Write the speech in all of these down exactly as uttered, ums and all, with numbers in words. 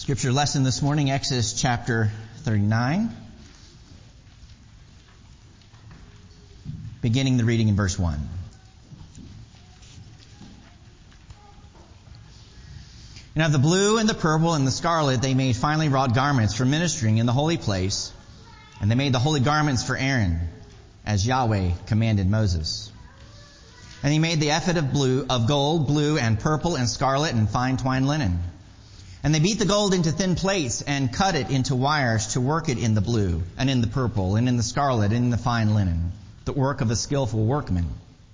Scripture lesson this morning, Exodus chapter thirty-nine, beginning the reading in verse one. And of the blue and the purple and the scarlet they made finely wrought garments for ministering in the holy place, and they made the holy garments for Aaron, as Yahweh commanded Moses. And he made the ephod of blue, of gold, blue and purple and scarlet and fine twined linen. And they beat the gold into thin plates and cut it into wires to work it in the blue and in the purple and in the scarlet and in the fine linen, the work of a skillful workman.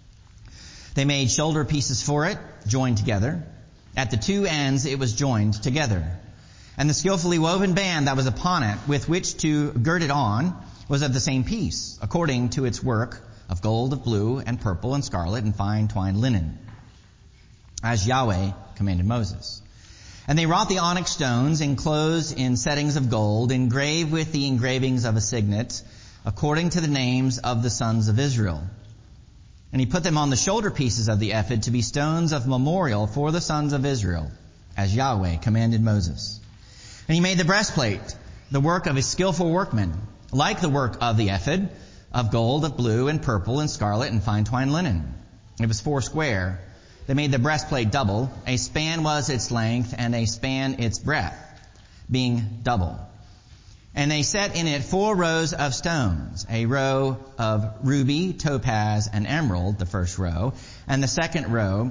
They made shoulder pieces for it, joined together. At the two ends it was joined together. And the skillfully woven band that was upon it, with which to gird it on, was of the same piece, according to its work of gold, of blue and purple and scarlet and fine twined linen, as Yahweh commanded Moses. And they wrought the onyx stones enclosed in settings of gold, engraved with the engravings of a signet, according to the names of the sons of Israel. And he put them on the shoulder pieces of the ephod to be stones of memorial for the sons of Israel, as Yahweh commanded Moses. And he made the breastplate, the work of a skillful workman, like the work of the ephod, of gold, of blue and purple and scarlet and fine twined linen. It was four square. They made the breastplate double. A span was its length, and a span its breadth, being double. And they set in it four rows of stones, a row of ruby, topaz, and emerald, the first row, and the second row,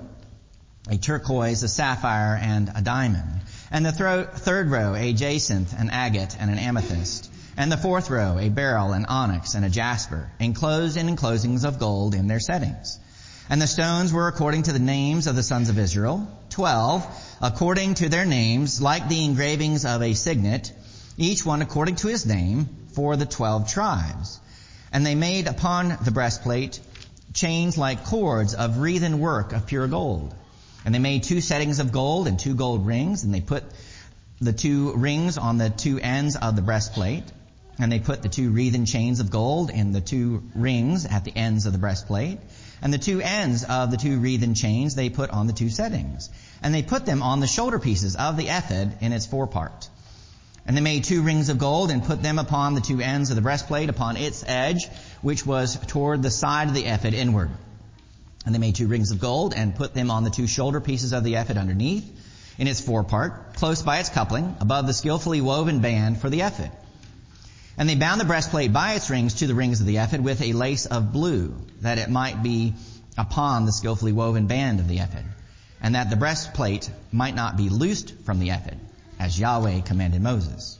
a turquoise, a sapphire, and a diamond. And the thro- third row, a jacinth, an agate, and an amethyst. And the fourth row, a beryl, an onyx, and a jasper, enclosed in enclosings of gold in their settings. And the stones were according to the names of the sons of Israel, twelve, according to their names, like the engravings of a signet, each one according to his name, for the twelve tribes. And they made upon the breastplate chains like cords of wreathen work of pure gold. And they made two settings of gold and two gold rings, and they put the two rings on the two ends of the breastplate. And they put the two wreathen chains of gold in the two rings at the ends of the breastplate. And the two ends of the two wreathen chains they put on the two settings. And they put them on the shoulder pieces of the ephod in its forepart. And they made two rings of gold and put them upon the two ends of the breastplate upon its edge, which was toward the side of the ephod inward. And they made two rings of gold and put them on the two shoulder pieces of the ephod underneath in its forepart, close by its coupling, above the skillfully woven band for the ephod. And they bound the breastplate by its rings to the rings of the ephod with a lace of blue, that it might be upon the skillfully woven band of the ephod, and that the breastplate might not be loosed from the ephod, as Yahweh commanded Moses.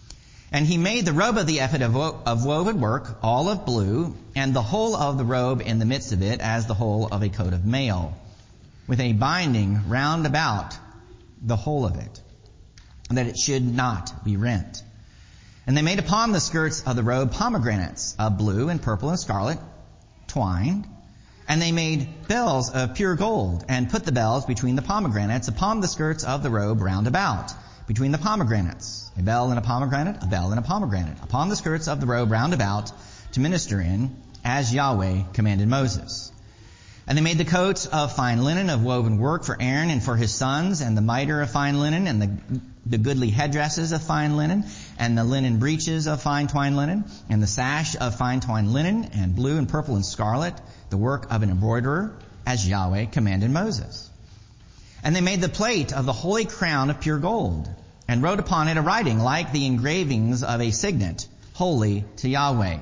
And he made the robe of the ephod of, wo- of woven work, all of blue, and the whole of the robe in the midst of it as the whole of a coat of mail, with a binding round about the whole of it, that it should not be rent. And they made upon the skirts of the robe pomegranates of blue and purple and scarlet, twined. And they made bells of pure gold, and put the bells between the pomegranates upon the skirts of the robe round about, between the pomegranates. A bell and a pomegranate, a bell and a pomegranate, upon the skirts of the robe round about, to minister in, as Yahweh commanded Moses. And they made the coats of fine linen of woven work for Aaron and for his sons, and the mitre of fine linen, and the, the goodly headdresses of fine linen, and the linen breeches of fine twined linen, and the sash of fine twined linen, and blue and purple and scarlet, the work of an embroiderer, as Yahweh commanded Moses. And they made the plate of the holy crown of pure gold, and wrote upon it a writing like the engravings of a signet, holy to Yahweh.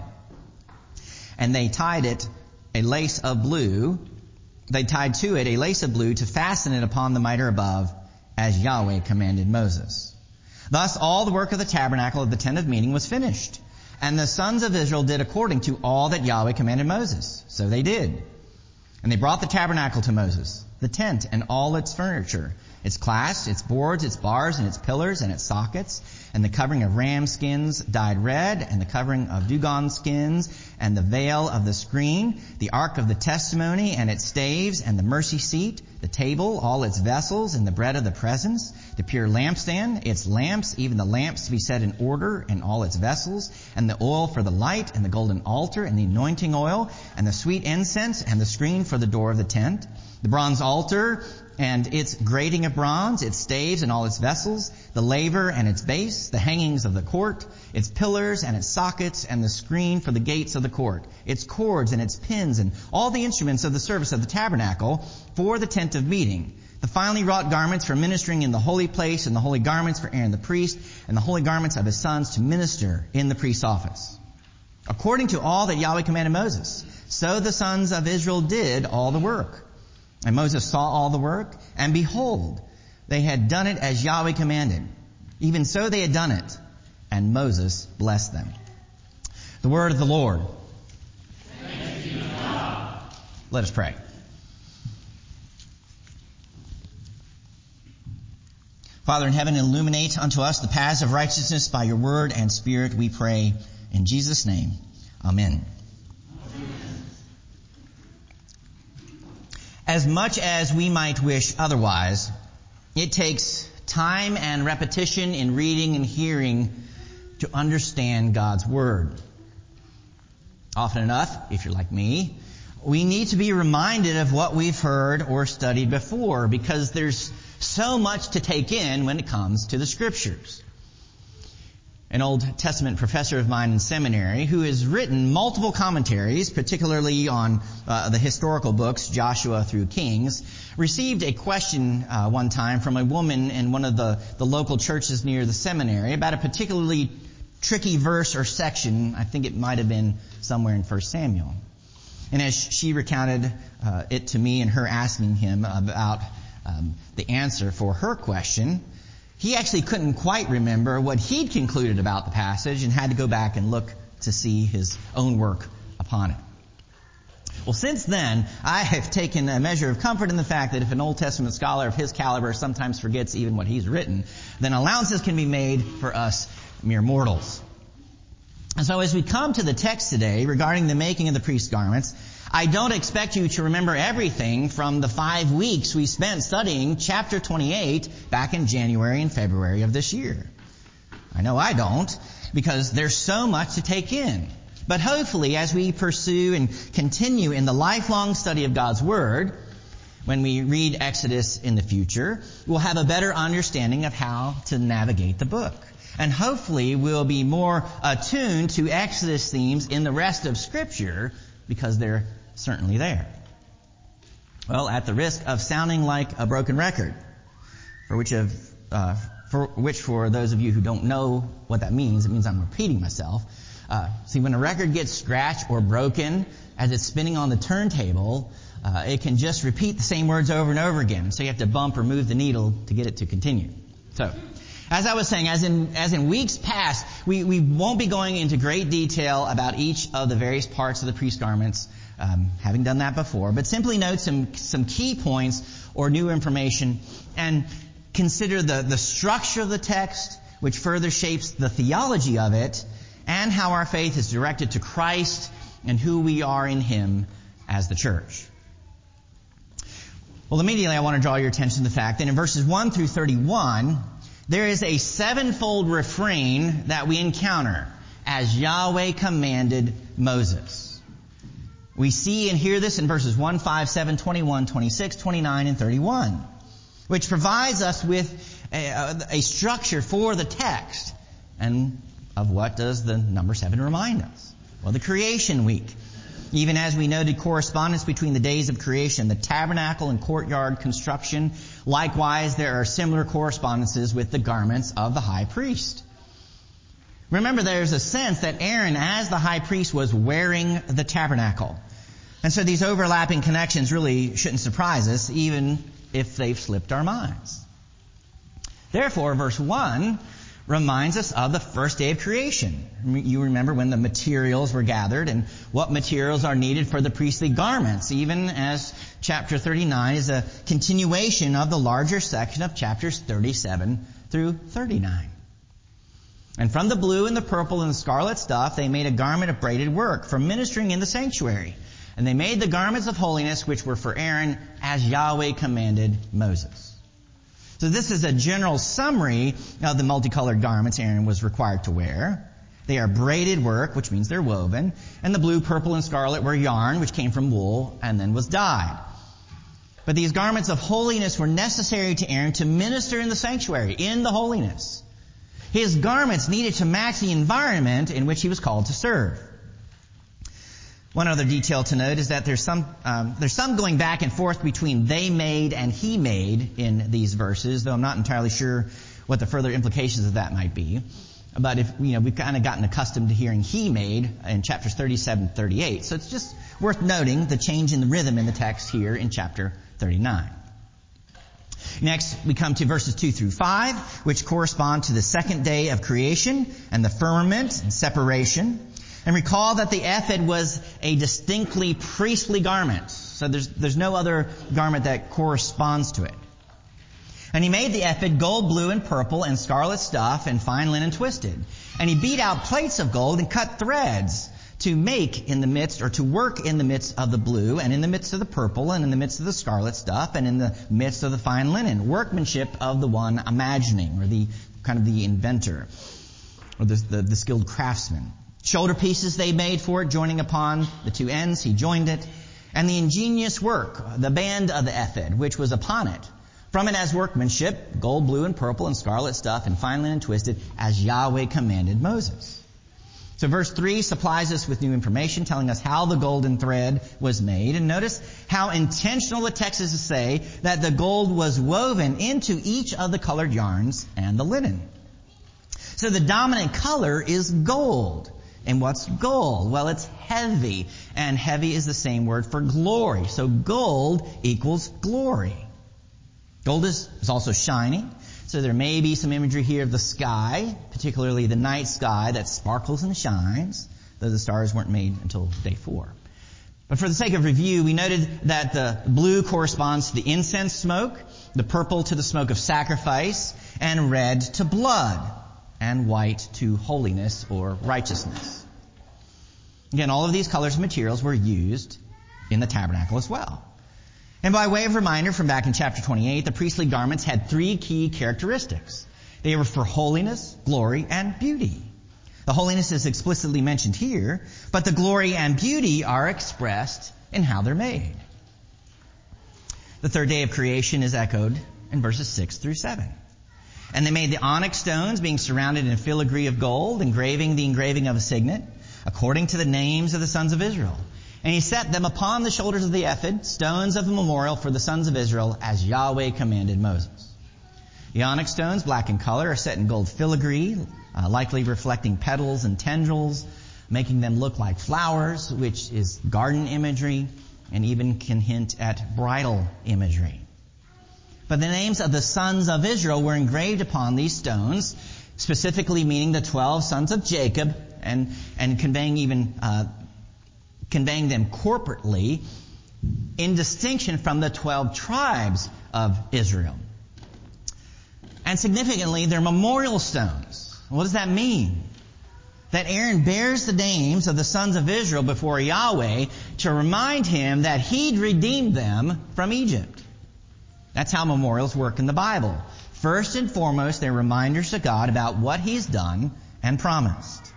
And they tied it a lace of blue, They tied to it a lace of blue to fasten it upon the mitre above, as Yahweh commanded Moses. Thus all the work of the tabernacle of the tent of meeting was finished. And the sons of Israel did according to all that Yahweh commanded Moses. So they did. And they brought the tabernacle to Moses, the tent and all its furniture, its clasps, its boards, its bars, and its pillars, and its sockets, and the covering of ram skins dyed red, and the covering of dugong skins, and the veil of the screen, the ark of the testimony, and its staves, and the mercy seat, the table, all its vessels, and the bread of the presence, the pure lampstand, its lamps, even the lamps to be set in order, and all its vessels, and the oil for the light, and the golden altar, and the anointing oil, and the sweet incense, and the screen for the door of the tent, the bronze altar, and its grating of bronze, its staves and all its vessels, the laver and its base, the hangings of the court, its pillars and its sockets, and the screen for the gates of the court, its cords and its pins, and all the instruments of the service of the tabernacle for the tent of meeting, the finely wrought garments for ministering in the holy place, and the holy garments for Aaron the priest, and the holy garments of his sons to minister in the priest's office. According to all that Yahweh commanded Moses, so the sons of Israel did all the work. And Moses saw all the work, and behold, they had done it as Yahweh commanded. Even so they had done it, and Moses blessed them. The word of the Lord. Thanks be to God. Let us pray. Father in heaven, illuminate unto us the paths of righteousness by your word and spirit, we pray. In Jesus' name, amen. As much as we might wish otherwise, it takes time and repetition in reading and hearing to understand God's Word. Often enough, if you're like me, we need to be reminded of what we've heard or studied before, because there's so much to take in when it comes to the Scriptures. An Old Testament professor of mine in seminary who has written multiple commentaries, particularly on uh, the historical books, Joshua through Kings, received a question uh, one time from a woman in one of the, the local churches near the seminary about a particularly tricky verse or section. I think it might have been somewhere in First Samuel. And as she recounted uh, it to me and her asking him about um, the answer for her question, he actually couldn't quite remember what he'd concluded about the passage and had to go back and look to see his own work upon it. Well, since then, I have taken a measure of comfort in the fact that if an Old Testament scholar of his caliber sometimes forgets even what he's written, then allowances can be made for us mere mortals. And so as we come to the text today regarding the making of the priest's garments, I don't expect you to remember everything from the five weeks we spent studying chapter twenty-eight back in January and February of this year. I know I don't, because there's so much to take in. But hopefully, as we pursue and continue in the lifelong study of God's Word, when we read Exodus in the future, we'll have a better understanding of how to navigate the book. And hopefully we'll be more attuned to Exodus themes in the rest of Scripture, because they're certainly there. Well, at the risk of sounding like a broken record, for which of uh, for which for those of you who don't know what that means, it means I'm repeating myself. Uh, see, when a record gets scratched or broken as it's spinning on the turntable, uh, it can just repeat the same words over and over again. So you have to bump or move the needle to get it to continue. So, as I was saying, as in as in weeks past, we, we won't be going into great detail about each of the various parts of the priest's garments, um, having done that before, but simply note some some key points or new information and consider the, the structure of the text, which further shapes the theology of it, and how our faith is directed to Christ and who we are in Him as the church. Well, immediately I want to draw your attention to the fact that in verses one through thirty-one, there is a sevenfold refrain that we encounter as Yahweh commanded Moses. We see and hear this in verses one, five, seven, twenty-one, twenty-six, twenty-nine, and thirty-one, which provides us with a, a structure for the text. And of what does the number seven remind us? Well, the creation week. Even as we noted correspondence between the days of creation, the tabernacle and courtyard construction, likewise there are similar correspondences with the garments of the high priest. Remember, there's a sense that Aaron, as the high priest, was wearing the tabernacle. And so these overlapping connections really shouldn't surprise us, even if they've slipped our minds. Therefore, verse one reminds us of the first day of creation. You remember when the materials were gathered and what materials are needed for the priestly garments, even as chapter thirty-nine is a continuation of the larger section of chapters thirty-seven through thirty-nine. And from the blue and the purple and the scarlet stuff, they made a garment of braided work for ministering in the sanctuary. And they made the garments of holiness, which were for Aaron, as Yahweh commanded Moses. So this is a general summary of the multicolored garments Aaron was required to wear. They are braided work, which means they're woven. And the blue, purple, and scarlet were yarn, which came from wool and then was dyed. But these garments of holiness were necessary to Aaron to minister in the sanctuary, in the holiness. His garments needed to match the environment in which he was called to serve. One other detail to note is that there's some um, there's some going back and forth between they made and he made in these verses, though I'm not entirely sure what the further implications of that might be. But if you know, we've kind of gotten accustomed to hearing he made in chapters thirty-seven, thirty-eight, so it's just worth noting the change in the rhythm in the text here in chapter thirty-nine. Next, we come to verses two through five, which correspond to the second day of creation and the firmament and separation. And recall that the ephod was a distinctly priestly garment. So there's, there's no other garment that corresponds to it. And he made the ephod gold, blue, and purple, and scarlet stuff, and fine linen twisted. And he beat out plates of gold and cut threads to make in the midst, or to work in the midst of the blue, and in the midst of the purple, and in the midst of the scarlet stuff, and in the midst of the fine linen. Workmanship of the one imagining, or the kind of the inventor, or the, the, the skilled craftsman. Shoulder pieces they made for it, joining upon the two ends. He joined it. And the ingenious work, the band of the ephod, which was upon it. From it as workmanship, gold, blue, and purple, and scarlet stuff, and fine linen twisted, as Yahweh commanded Moses. So verse three supplies us with new information, telling us how the golden thread was made. And notice how intentional the text is to say that the gold was woven into each of the colored yarns and the linen. So the dominant color is gold. And what's gold? Well, it's heavy. And heavy is the same word for glory. So gold equals glory. Gold is, is also shining. So there may be some imagery here of the sky, particularly the night sky that sparkles and shines, though the stars weren't made until day four. But for the sake of review, we noted that the blue corresponds to the incense smoke, the purple to the smoke of sacrifice, and red to blood, and white to holiness or righteousness. Again, all of these colors and materials were used in the tabernacle as well. And by way of reminder from back in chapter twenty-eight, the priestly garments had three key characteristics. They were for holiness, glory, and beauty. The holiness is explicitly mentioned here, but the glory and beauty are expressed in how they're made. The third day of creation is echoed in verses six through seven. And they made the onyx stones, being surrounded in filigree of gold, engraving the engraving of a signet, according to the names of the sons of Israel. And he set them upon the shoulders of the ephod, stones of the memorial for the sons of Israel, as Yahweh commanded Moses. The onyx stones, black in color, are set in gold filigree, uh, likely reflecting petals and tendrils, making them look like flowers, which is garden imagery, and even can hint at bridal imagery. But the names of the sons of Israel were engraved upon these stones, specifically meaning the twelve sons of Jacob, and, and conveying even, uh, conveying them corporately in distinction from the twelve tribes of Israel. And significantly, they're memorial stones. What does that mean? That Aaron bears the names of the sons of Israel before Yahweh to remind him that he'd redeemed them from Egypt. That's how memorials work in the Bible. First and foremost, they're reminders to God about what He's done and promised.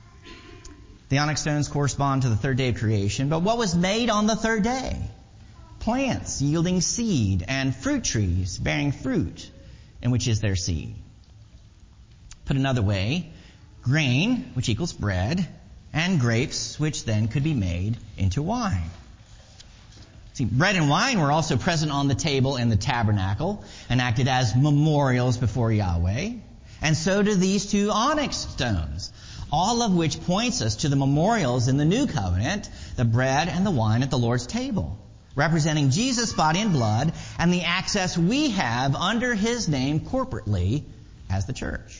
The onyx stones correspond to the third day of creation, but what was made on the third day? Plants yielding seed and fruit trees bearing fruit, in which is their seed. Put another way, grain, which equals bread, and grapes, which then could be made into wine. See, bread and wine were also present on the table in the tabernacle and acted as memorials before Yahweh. And so do these two onyx stones, all of which points us to the memorials in the new covenant, the bread and the wine at the Lord's table, representing Jesus' body and blood and the access we have under His name corporately as the church.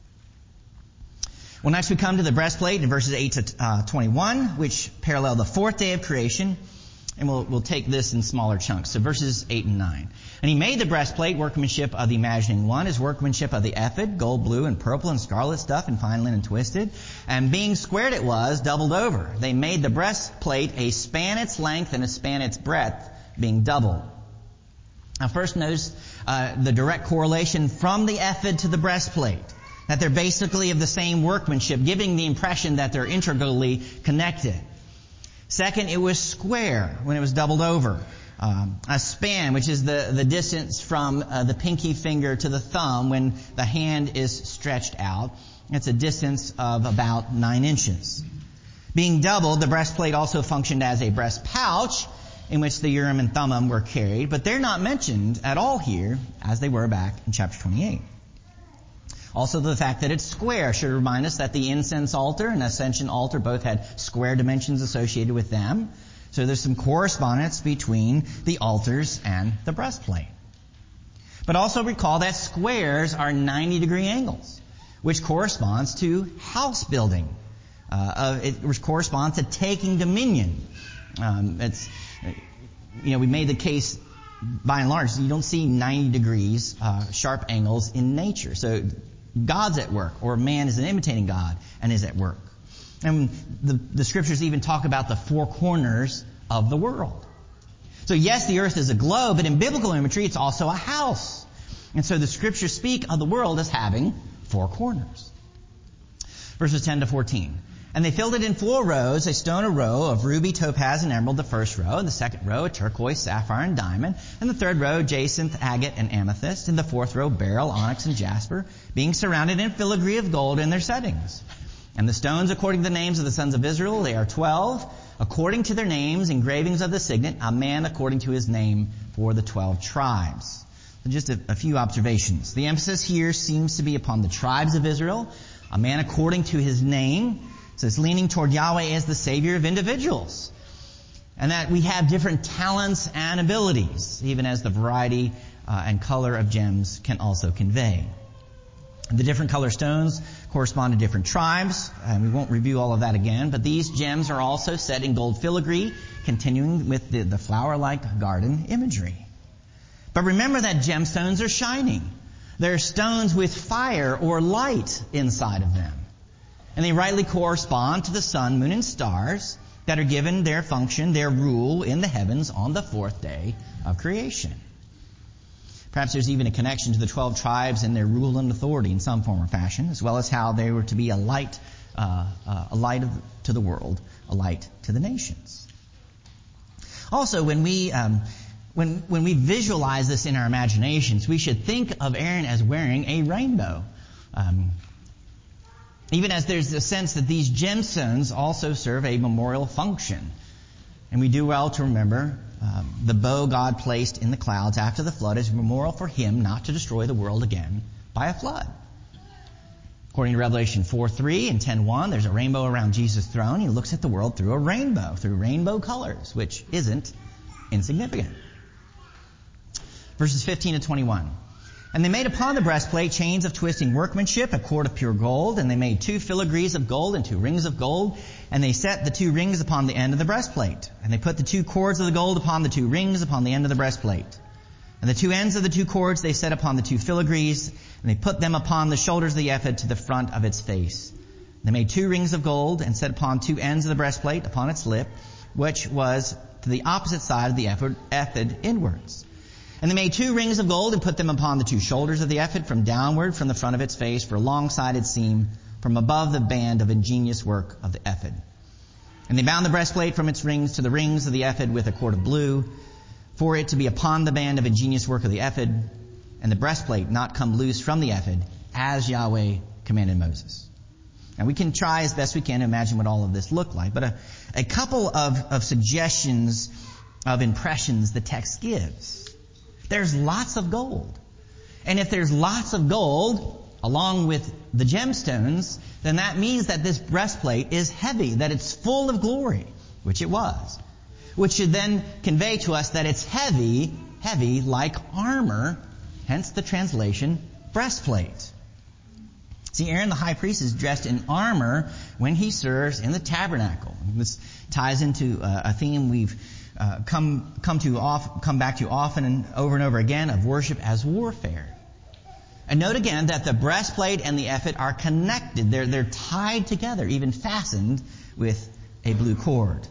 Well, next we come to the breastplate in verses eight to twenty-one, which parallel the fourth day of creation. And we'll, we'll take this in smaller chunks. So verses eight and nine. And he made the breastplate, workmanship of the imagining one, his workmanship of the ephod, gold, blue, and purple, and scarlet stuff, and fine linen twisted. And being squared it was, doubled over. They made the breastplate a span its length and a span its breadth, being doubled. Now first notice uh, the direct correlation from the ephod to the breastplate. That they're basically of the same workmanship, giving the impression that they're integrally connected. Second, it was square when it was doubled over. Um, a span, which is the, the distance from uh, the pinky finger to the thumb when the hand is stretched out. It's a distance of about nine inches. Being doubled, the breastplate also functioned as a breast pouch in which the Urim and Thummim were carried, but they're not mentioned at all here as they were back in chapter twenty-eight. Also, the fact that it's square should remind us that the incense altar and ascension altar both had square dimensions associated with them. So there's some correspondence between the altars and the breastplate. But also recall that squares are ninety degree angles, which corresponds to house building. Uh, it corresponds to taking dominion. Um, it's, you know, we made the case by and large, you don't see ninety degrees, uh, sharp angles in nature. So God's at work, or man is imitating God and is at work. And the, the scriptures even talk about the four corners of the world. So yes, the earth is a globe, but in biblical imagery, it's also a house. And so the scriptures speak of the world as having four corners. Verses ten to fourteen. And they filled it in four rows, a stone a row of ruby, topaz, and emerald, the first row. And the second row, a turquoise, sapphire, and diamond. And the third row, jacinth, agate, and amethyst. And the fourth row, beryl, onyx, and jasper, being surrounded in filigree of gold in their settings. And the stones, according to the names of the sons of Israel, they are twelve, according to their names, engravings of the signet, a man according to his name for the twelve tribes. So just a, a few observations. The emphasis here seems to be upon the tribes of Israel, a man according to his name. So it's leaning toward Yahweh as the Savior of individuals. And that we have different talents and abilities, even as the variety uh, and color of gems can also convey. The different color stones correspond to different tribes, and we won't review all of that again, but these gems are also set in gold filigree, continuing with the, the flower-like garden imagery. But remember that gemstones are shining. They're stones with fire or light inside of them. And they rightly correspond to the sun, moon, and stars that are given their function, their rule in the heavens on the fourth day of creation. Perhaps there's even a connection to the twelve tribes and their rule and authority in some form or fashion, as well as how they were to be a light, uh, uh, a light of, to the world, a light to the nations. Also, when we um, when when we visualize this in our imaginations, we should think of Aaron as wearing a rainbow. Um, even as there's a sense that these gemstones also serve a memorial function. And we do well to remember um, the bow God placed in the clouds after the flood is a memorial for Him not to destroy the world again by a flood. According to Revelation four three and ten one, there's a rainbow around Jesus' throne. He looks at the world through a rainbow, through rainbow colors, which isn't insignificant. Verses fifteen to twenty-one. And they made upon the breastplate chains of twisting workmanship, a cord of pure gold, and they made two filigrees of gold and two rings of gold, and they set the two rings upon the end of the breastplate. And they put the two cords of the gold upon the two rings upon the end of the breastplate. And the two ends of the two cords they set upon the two filigrees, and they put them upon the shoulders of the ephod to the front of its face. They made two rings of gold and set upon two ends of the breastplate upon its lip, which was to the opposite side of the ephod, ephod inwards. And they made two rings of gold and put them upon the two shoulders of the ephod from downward from the front of its face for a long-sided seam from above the band of ingenious work of the ephod. And they bound the breastplate from its rings to the rings of the ephod with a cord of blue, for it to be upon the band of ingenious work of the ephod, and the breastplate not come loose from the ephod, as Yahweh commanded Moses. Now we can try as best we can to imagine what all of this looked like, but a, a couple of, of suggestions of impressions the text gives. There's lots of gold. And if there's lots of gold, along with the gemstones, then that means that this breastplate is heavy, that it's full of glory, which it was. Which should then convey to us that it's heavy, heavy like armor, hence the translation breastplate. See, Aaron the high priest is dressed in armor when he serves in the tabernacle. This ties into uh, a theme we've Uh, come come to off, come back to often and over and over again of worship as warfare. And note again that the breastplate and the ephod are connected. They're they're tied together, even fastened with a blue cord.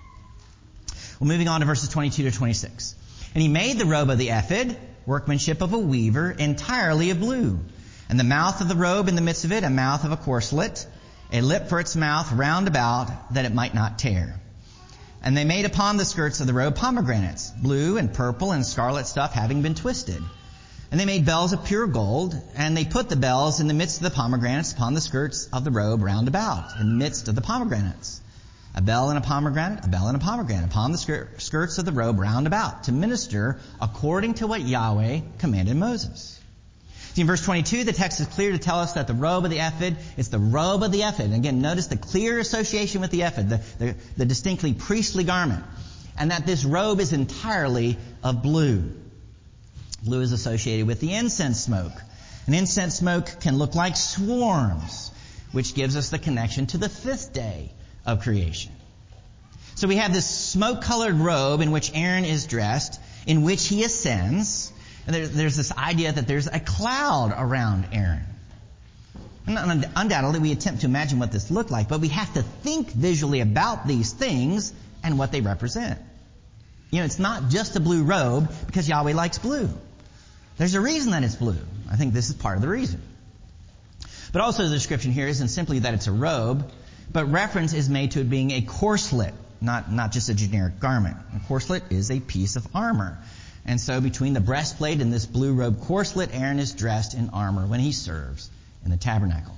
Well, moving on to verses twenty-two to twenty-six. And he made the robe of the ephod, workmanship of a weaver, entirely of blue. And the mouth of the robe in the midst of it, a mouth of a corslet, a lip for its mouth round about, that it might not tear. And they made upon the skirts of the robe pomegranates, blue and purple and scarlet stuff having been twisted. And they made bells of pure gold, and they put the bells in the midst of the pomegranates upon the skirts of the robe round about, in the midst of the pomegranates. A bell and a pomegranate, a bell and a pomegranate upon the skir- skirts of the robe round about, to minister according to what Yahweh commanded Moses. See, in verse twenty-two, the text is clear to tell us that the robe of the ephod is the robe of the ephod. And again, notice the clear association with the ephod, the, the, the distinctly priestly garment. And that this robe is entirely of blue. Blue is associated with the incense smoke. And incense smoke can look like swarms, which gives us the connection to the fifth day of creation. So we have this smoke-colored robe in which Aaron is dressed, in which he ascends. And there, there's this idea that there's a cloud around Aaron. And undoubtedly, we attempt to imagine what this looked like, but we have to think visually about these things and what they represent. You know, it's not just a blue robe because Yahweh likes blue. There's a reason that it's blue. I think this is part of the reason. But also the description here isn't simply that it's a robe, but reference is made to it being a corslet, not, not just a generic garment. A corslet is a piece of armor. And so between the breastplate and this blue robe corslet, Aaron is dressed in armor when he serves in the tabernacle.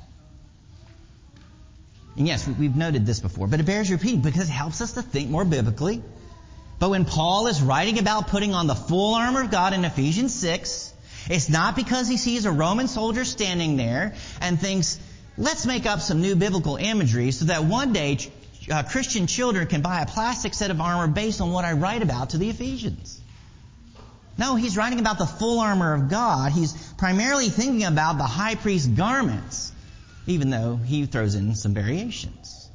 And yes, we've noted this before, but it bears repeating because it helps us to think more biblically. But when Paul is writing about putting on the full armor of God in Ephesians six, it's not because he sees a Roman soldier standing there and thinks, let's make up some new biblical imagery so that one day uh, Christian children can buy a plastic set of armor based on what I write about to the Ephesians. No, he's writing about the full armor of God. He's primarily thinking about the high priest's garments, even though he throws in some variations.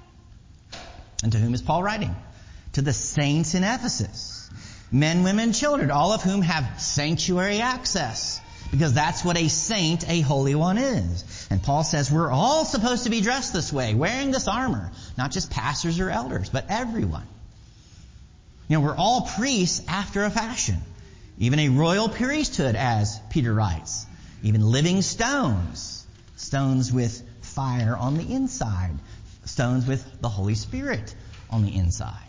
And to whom is Paul writing? To the saints in Ephesus. Men, women, children, all of whom have sanctuary access. Because that's what a saint, a holy one, is. And Paul says we're all supposed to be dressed this way, wearing this armor. Not just pastors or elders, but everyone. You know, we're all priests after a fashion. Even a royal priesthood, as Peter writes. Even living stones. Stones with fire on the inside. Stones with the Holy Spirit on the inside.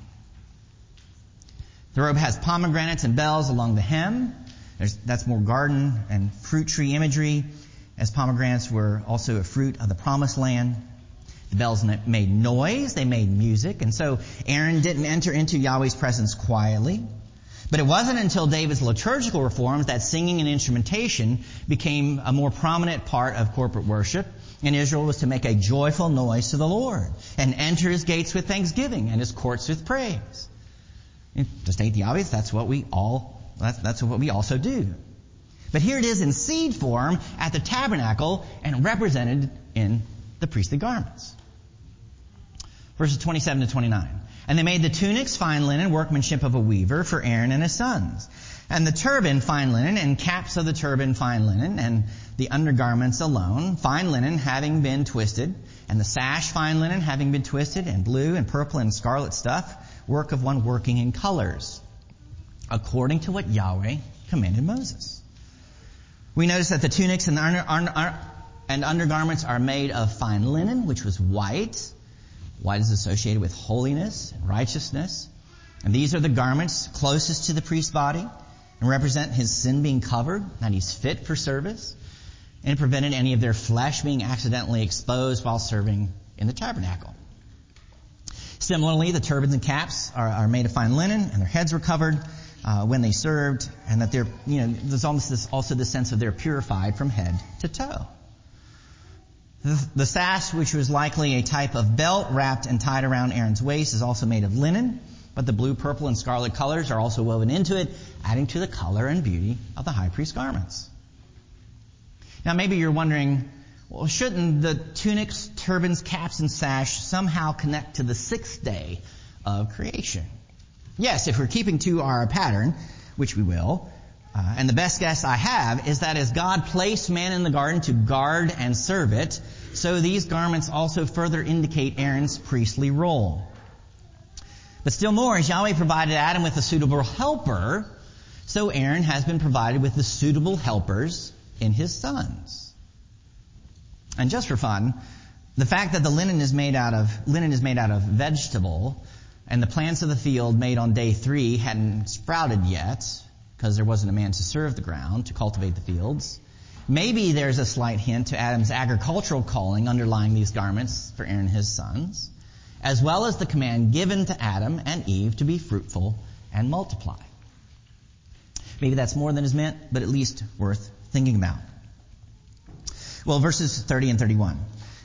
The robe has pomegranates and bells along the hem. There's, that's more garden and fruit tree imagery, as pomegranates were also a fruit of the promised land. The bells made noise. They made music. And so Aaron didn't enter into Yahweh's presence quietly. But it wasn't until David's liturgical reforms that singing and instrumentation became a more prominent part of corporate worship. And Israel was to make a joyful noise to the Lord and enter his gates with thanksgiving and his courts with praise. And to state the obvious, that's what we all, that's, that's what we also do. But here it is in seed form at the tabernacle and represented in the priestly garments. Verses twenty-seven to twenty-nine. And they made the tunics fine linen, workmanship of a weaver, for Aaron and his sons. And the turban fine linen, and caps of the turban fine linen, and the undergarments alone, fine linen having been twisted, and the sash fine linen having been twisted, and blue and purple and scarlet stuff, work of one working in colors, according to what Yahweh commanded Moses. We notice that the tunics and the under, under, and undergarments are made of fine linen, which was white. White is associated with holiness and righteousness. And these are the garments closest to the priest's body and represent his sin being covered, that he's fit for service, and it prevented any of their flesh being accidentally exposed while serving in the tabernacle. Similarly, the turbans and caps are, are made of fine linen, and their heads were covered uh, when they served, and that they're, you know, there's almost this, also the sense of they're purified from head to toe. The, the sash, which was likely a type of belt wrapped and tied around Aaron's waist, is also made of linen, but the blue, purple, and scarlet colors are also woven into it, adding to the color and beauty of the high priest's garments. Now maybe you're wondering, well, shouldn't the tunics, turbans, caps, and sash somehow connect to the sixth day of creation? Yes, if we're keeping to our pattern, which we will. Uh, and the best guess I have is that as God placed man in the garden to guard and serve it, so these garments also further indicate Aaron's priestly role. But still more, as Yahweh provided Adam with a suitable helper, so Aaron has been provided with the suitable helpers in his sons. And just for fun, the fact that the linen is made out of linen is made out of vegetable and the plants of the field made on day three hadn't sprouted yet, because there wasn't a man to serve the ground, to cultivate the fields. Maybe there's a slight hint to Adam's agricultural calling underlying these garments for Aaron and his sons, as well as the command given to Adam and Eve to be fruitful and multiply. Maybe that's more than is meant, but at least worth thinking about. Well, verses thirty and thirty-one.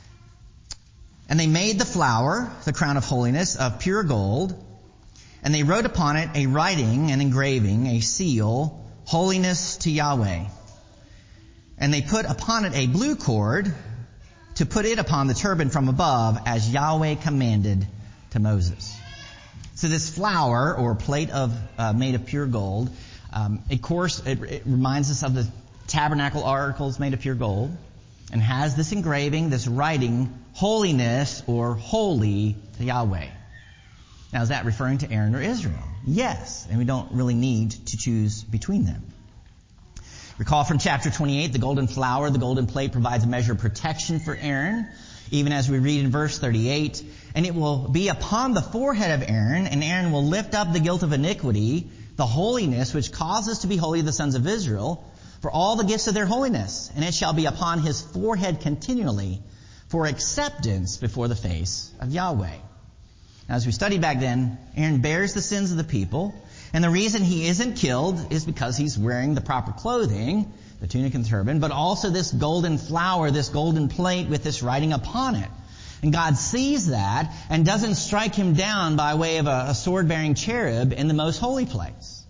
And they made the flower, the crown of holiness, of pure gold, and they wrote upon it a writing, an engraving, a seal, holiness to Yahweh. And they put upon it a blue cord to put it upon the turban from above, as Yahweh commanded to Moses. So this flower, or plate of uh, made of pure gold, um, of course, it, it reminds us of the tabernacle articles made of pure gold, and has this engraving, this writing, holiness or holy to Yahweh. Now, is that referring to Aaron or Israel? Yes, and we don't really need to choose between them. Recall from chapter twenty-eight, the golden flower, the golden plate provides a measure of protection for Aaron, even as we read in verse thirty-eight. And it will be upon the forehead of Aaron, and Aaron will lift up the guilt of iniquity, the holiness which causes to be holy the sons of Israel, for all the gifts of their holiness. And it shall be upon his forehead continually, for acceptance before the face of Yahweh. Now, as we studied back then, Aaron bears the sins of the people, and the reason he isn't killed is because he's wearing the proper clothing, the tunic and turban, but also this golden flower, this golden plate with this writing upon it. And God sees that and doesn't strike him down by way of a, a sword-bearing cherub in the most holy place.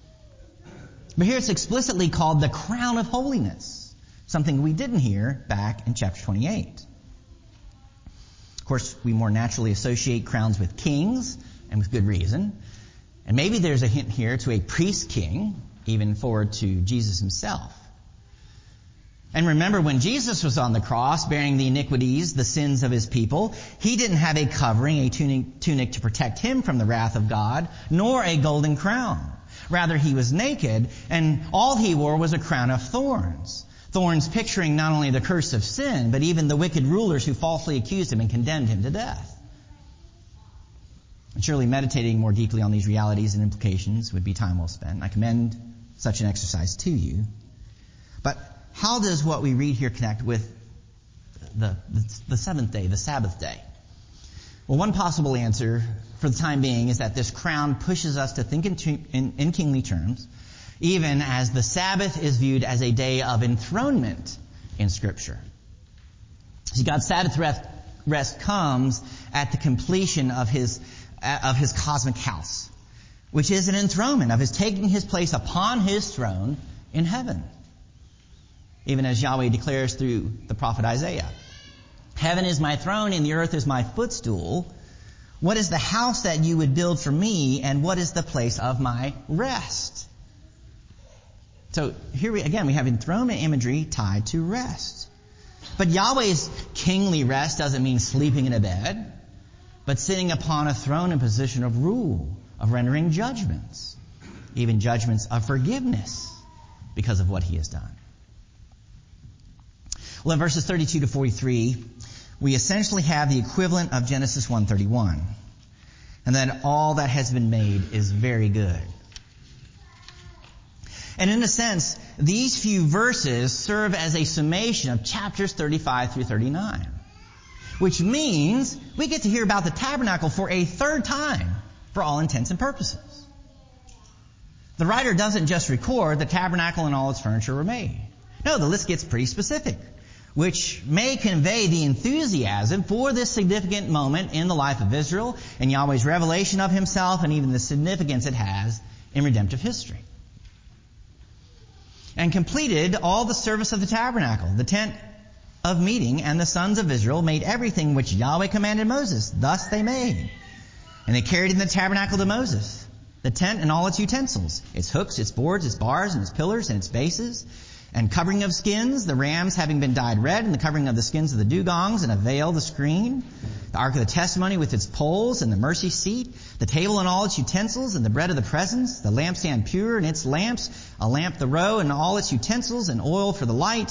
But here it's explicitly called the crown of holiness, something we didn't hear back in chapter twenty-eight. Of course, we more naturally associate crowns with kings, and with good reason. And maybe there's a hint here to a priest king, even forward to Jesus himself. And remember, when Jesus was on the cross, bearing the iniquities, the sins of his people, he didn't have a covering, a tunic, tunic to protect him from the wrath of God, nor a golden crown. Rather, he was naked, and all he wore was a crown of thorns. Thorns picturing not only the curse of sin, but even the wicked rulers who falsely accused him and condemned him to death. And surely meditating more deeply on these realities and implications would be time well spent. I commend such an exercise to you. But how does what we read here connect with the, the, the seventh day, the Sabbath day? Well, one possible answer for the time being is that this crown pushes us to think in, in, in kingly terms, even as the Sabbath is viewed as a day of enthronement in Scripture. See, God's Sabbath rest, rest comes at the completion of his of his cosmic house, which is an enthronement of his taking his place upon his throne in heaven. Even as Yahweh declares through the prophet Isaiah, "Heaven is my throne and the earth is my footstool. What is the house that you would build for me, and what is the place of my rest?" So here we, again, we have enthronement imagery tied to rest. But Yahweh's kingly rest doesn't mean sleeping in a bed, but sitting upon a throne in position of rule, of rendering judgments, even judgments of forgiveness because of what he has done. Well, in verses thirty-two to forty-three, we essentially have the equivalent of Genesis one thirty-one, and that all that has been made is very good. And in a sense, these few verses serve as a summation of chapters thirty-five through thirty-nine. Which means we get to hear about the tabernacle for a third time, for all intents and purposes. The writer doesn't just record the tabernacle and all its furniture were made. No, the list gets pretty specific, which may convey the enthusiasm for this significant moment in the life of Israel and Yahweh's revelation of himself, and even the significance it has in redemptive history. And completed all the service of the tabernacle, the tent of meeting, and the sons of Israel made everything which Yahweh commanded Moses. Thus they made. And they carried in the tabernacle to Moses, the tent and all its utensils, its hooks, its boards, its bars, and its pillars, and its bases, and covering of skins, the rams having been dyed red, and the covering of the skins of the dugongs, and a veil, the screen, the ark of the testimony with its poles, and the mercy seat, the table and all its utensils, and the bread of the presence, the lampstand pure and its lamps, a lamp the row and all its utensils, and oil for the light,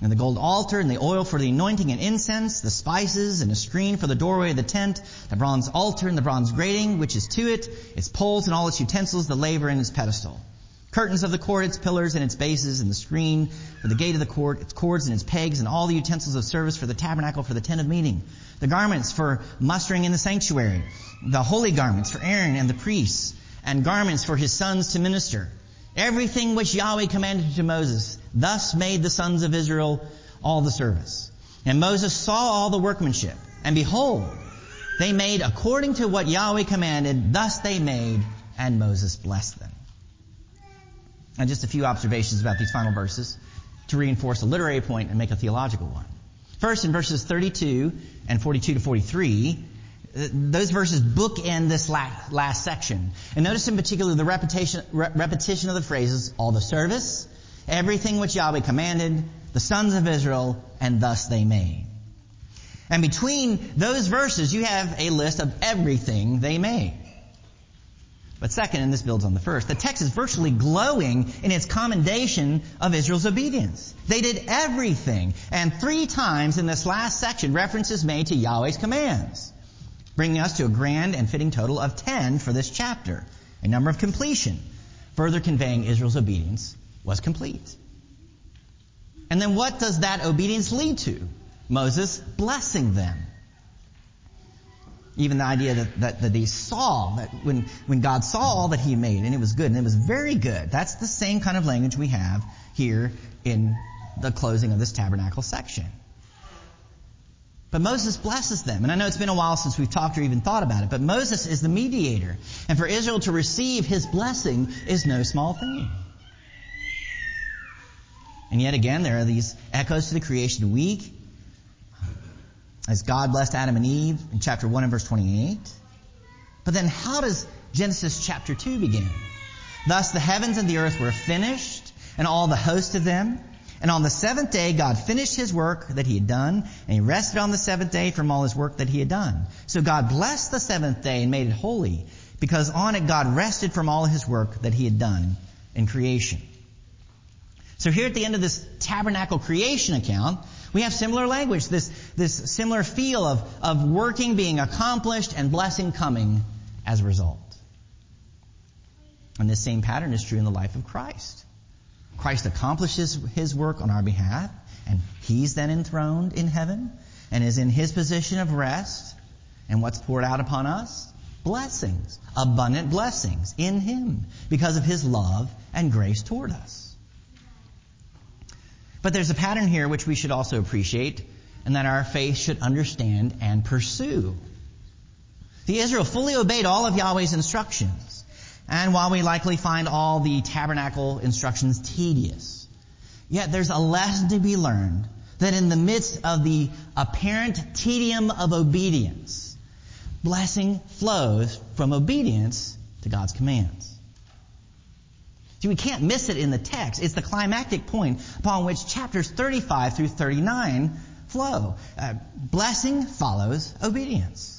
And the gold altar, and the oil for the anointing and incense, the spices, and a screen for the doorway of the tent, the bronze altar and the bronze grating, which is to it, its poles and all its utensils, the laver and its pedestal. Curtains of the court, its pillars and its bases, and the screen for the gate of the court, its cords and its pegs, and all the utensils of service for the tabernacle, for the tent of meeting. The garments for mustering in the sanctuary, the holy garments for Aaron and the priests, and garments for his sons to minister. Everything which Yahweh commanded to Moses. Thus made the sons of Israel all the service. And Moses saw all the workmanship, and behold, they made according to what Yahweh commanded. Thus they made, and Moses blessed them. And just a few observations about these final verses to reinforce a literary point and make a theological one. First, in verses thirty-two and forty-two to forty-three, those verses bookend this last section. And notice in particular the repetition, re- repetition of the phrases, all the service, everything which Yahweh commanded, the sons of Israel, and thus they made. And between those verses, you have a list of everything they made. But second, and this builds on the first, the text is virtually glowing in its commendation of Israel's obedience. They did everything. And three times in this last section, reference is made to Yahweh's commands, bringing us to a grand and fitting total of ten for this chapter, a number of completion, further conveying Israel's obedience was complete. And then what does that obedience lead to? Moses blessing them. Even the idea that, that, that they saw, that when, when God saw all that he made, and it was good, and it was very good. That's the same kind of language we have here in the closing of this tabernacle section. But Moses blesses them. And I know it's been a while since we've talked or even thought about it, but Moses is the mediator. And for Israel to receive his blessing is no small thing. And yet again, there are these echoes to the creation week, as God blessed Adam and Eve in chapter one and verse twenty-eight. But then how does Genesis chapter two begin? Thus the heavens and the earth were finished, and all the host of them. And on the seventh day God finished his work that he had done, and he rested on the seventh day from all his work that he had done. So God blessed the seventh day and made it holy, because on it God rested from all his work that he had done in creation. So here at the end of this tabernacle creation account, we have similar language, this, this similar feel of, of working being accomplished and blessing coming as a result. And this same pattern is true in the life of Christ. Christ accomplishes his work on our behalf, and he's then enthroned in heaven and is in his position of rest. And what's poured out upon us? Blessings, abundant blessings in him because of his love and grace toward us. But there's a pattern here which we should also appreciate, and that our faith should understand and pursue. The Israel fully obeyed all of Yahweh's instructions. And while we likely find all the tabernacle instructions tedious, yet there's a lesson to be learned that in the midst of the apparent tedium of obedience, blessing flows from obedience to God's commands. See, we can't miss it in the text. It's the climactic point upon which chapters thirty-five through thirty-nine flow. Uh, blessing follows obedience.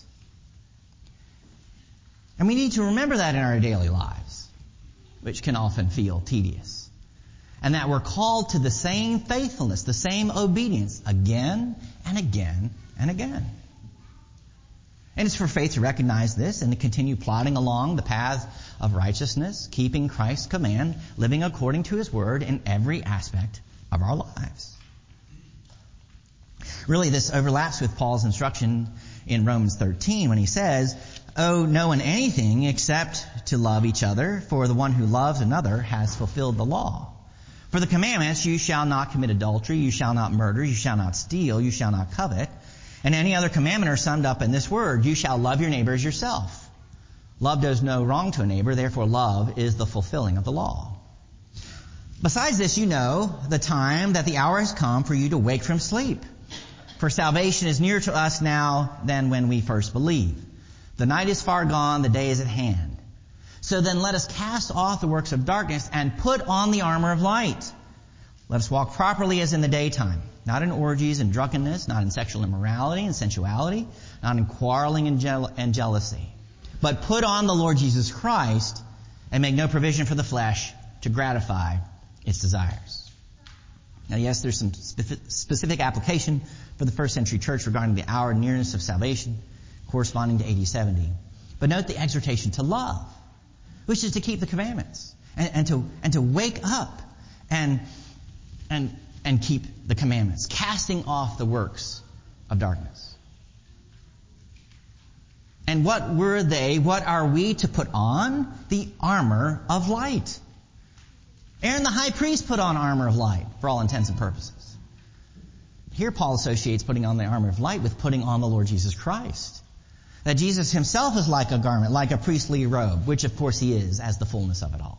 And we need to remember that in our daily lives, which can often feel tedious. And that we're called to the same faithfulness, the same obedience, again and again and again. And it's for faith to recognize this and to continue plodding along the path of righteousness, keeping Christ's command, living according to his word in every aspect of our lives. Really, this overlaps with Paul's instruction in Romans thirteen when he says, "Owe no one anything except to love each other, for the one who loves another has fulfilled the law. For the commandments, you shall not commit adultery, you shall not murder, you shall not steal, you shall not covet, and any other commandment are summed up in this word, you shall love your neighbor as yourself. Love does no wrong to a neighbor, therefore love is the fulfilling of the law. Besides this, you know the time that the hour has come for you to wake from sleep. For salvation is nearer to us now than when we first believed. The night is far gone, the day is at hand. So then let us cast off the works of darkness and put on the armor of light. Let us walk properly as in the daytime, not in orgies and drunkenness, not in sexual immorality and sensuality, not in quarreling and, je- and jealousy. But put on the Lord Jesus Christ and make no provision for the flesh to gratify its desires." Now, yes, there's some specific application for the first century church regarding the hour and nearness of salvation, corresponding to A D seventy. But note the exhortation to love, which is to keep the commandments, and, and to and to wake up and and and keep the commandments, casting off the works of darkness. And what were they? What are we to put on? The armor of light. Aaron the high priest put on armor of light for all intents and purposes. Here Paul associates putting on the armor of light with putting on the Lord Jesus Christ. That Jesus himself is like a garment, like a priestly robe, which of course he is as the fullness of it all.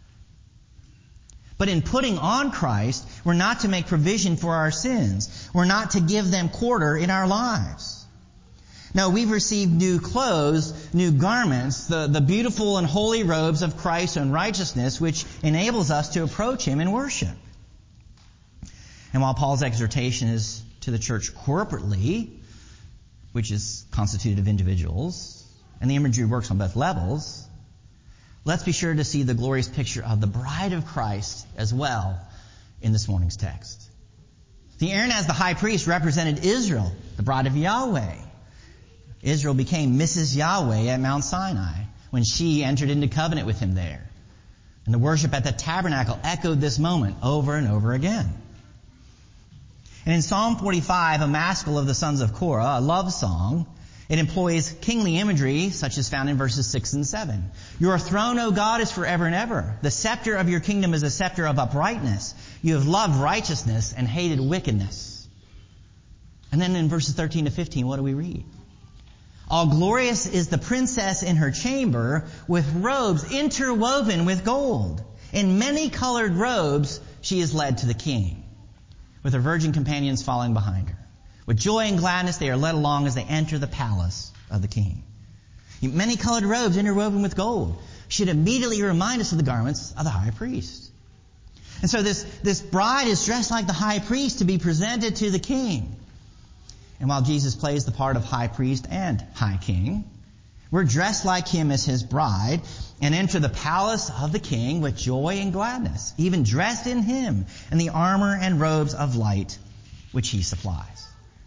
But in putting on Christ, we're not to make provision for our sins. We're not to give them quarter in our lives. No, we've received new clothes, new garments, the, the beautiful and holy robes of Christ's own righteousness, which enables us to approach him in worship. And while Paul's exhortation is to the church corporately, which is constituted of individuals, and the imagery works on both levels, let's be sure to see the glorious picture of the bride of Christ as well in this morning's text. See, Aaron as the high priest represented Israel, the bride of Yahweh. Israel became Missus Yahweh at Mount Sinai when she entered into covenant with him there. And the worship at the tabernacle echoed this moment over and over again. And in Psalm forty-five, a maskil of the sons of Korah, a love song, it employs kingly imagery such as found in verses six and seven. Your throne, O God, is forever and ever. The scepter of your kingdom is a scepter of uprightness. You have loved righteousness and hated wickedness. And then in verses thirteen to fifteen, what do we read? All glorious is the princess in her chamber with robes interwoven with gold. In many colored robes she is led to the king, with her virgin companions following behind her. With joy and gladness they are led along as they enter the palace of the king. Many colored robes interwoven with gold should immediately remind us of the garments of the high priest. And so this, this bride is dressed like the high priest to be presented to the king. And while Jesus plays the part of high priest and high king, we're dressed like him as his bride and enter the palace of the king with joy and gladness, even dressed in him in the armor and robes of light which he supplies.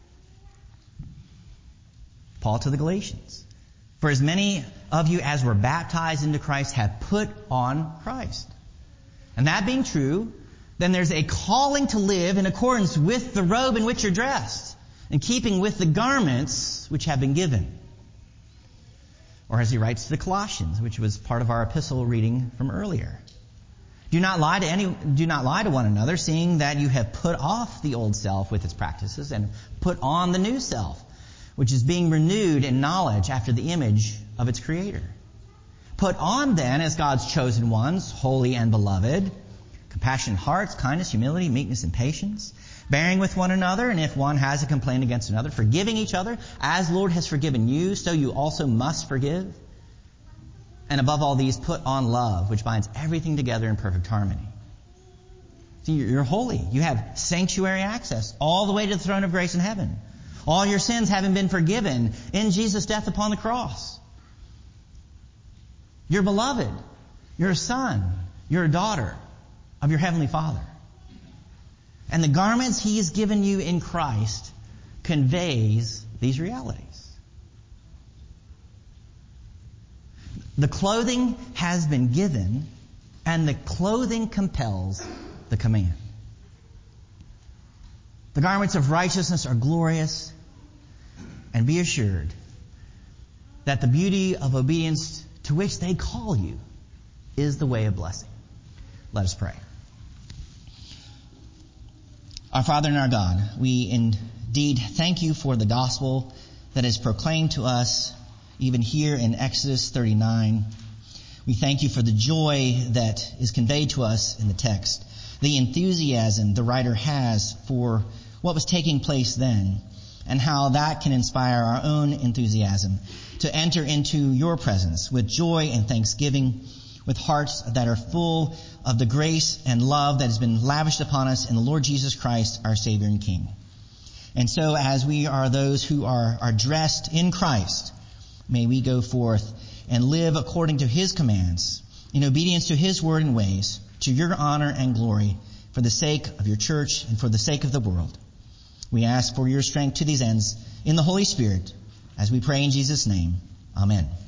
Paul to the Galatians. For as many of you as were baptized into Christ have put on Christ. And that being true, then there's a calling to live in accordance with the robe in which you're dressed, in keeping with the garments which have been given. Or as he writes to the Colossians, which was part of our epistle reading from earlier. Do not lie to any, do not lie to one another, seeing that you have put off the old self with its practices and put on the new self, which is being renewed in knowledge after the image of its creator. Put on then as God's chosen ones, holy and beloved, compassionate hearts, kindness, humility, meekness, and patience, bearing with one another, and if one has a complaint against another, forgiving each other, as Lord has forgiven you, so you also must forgive. And above all these, put on love, which binds everything together in perfect harmony. See, you're holy. You have sanctuary access all the way to the throne of grace in heaven. All your sins having been forgiven in Jesus' death upon the cross. You're beloved. You're a son. You're a daughter of your heavenly Father. And the garments he has given you in Christ conveys these realities. The clothing has been given, and the clothing compels the command. The garments of righteousness are glorious, and be assured that the beauty of obedience to which they call you is the way of blessing. Let us pray. Our Father and our God, we indeed thank you for the gospel that is proclaimed to us even here in Exodus thirty-nine. We thank you for the joy that is conveyed to us in the text, the enthusiasm the writer has for what was taking place then, and how that can inspire our own enthusiasm to enter into your presence with joy and thanksgiving, with hearts that are full of the grace and love that has been lavished upon us in the Lord Jesus Christ, our Savior and King. And so as we are those who are, are dressed in Christ, may we go forth and live according to his commands, in obedience to his word and ways, to your honor and glory, for the sake of your church and for the sake of the world. We ask for your strength to these ends in the Holy Spirit, as we pray in Jesus' name. Amen.